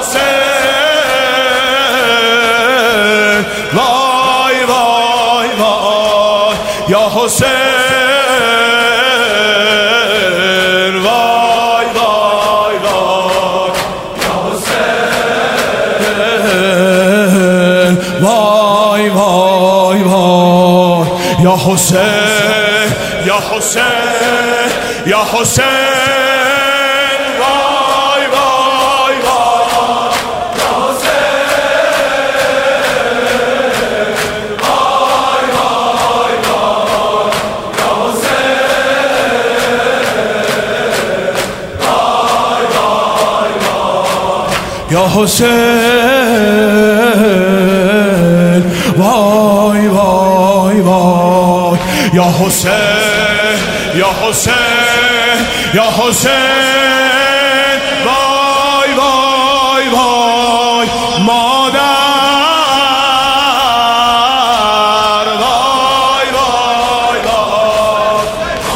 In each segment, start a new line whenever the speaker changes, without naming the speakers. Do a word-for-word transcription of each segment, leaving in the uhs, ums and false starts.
حسین وای وای وای یا حسین وای وای وای یا حسین وای وای وای یا حسین یا حسین یا حسین وای وای وای یا حسین وای وای وای یا حسین وای وای وای یا حسین وای وای وای یا حسین یا حسین یا حسین وای وای وای مادر وای وای وای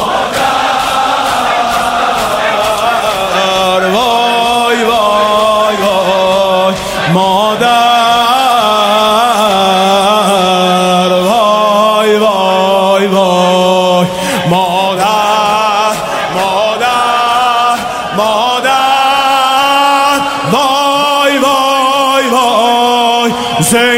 مادر وای وای وای مادر وای وای وای مادر مادر مادر وای وای وای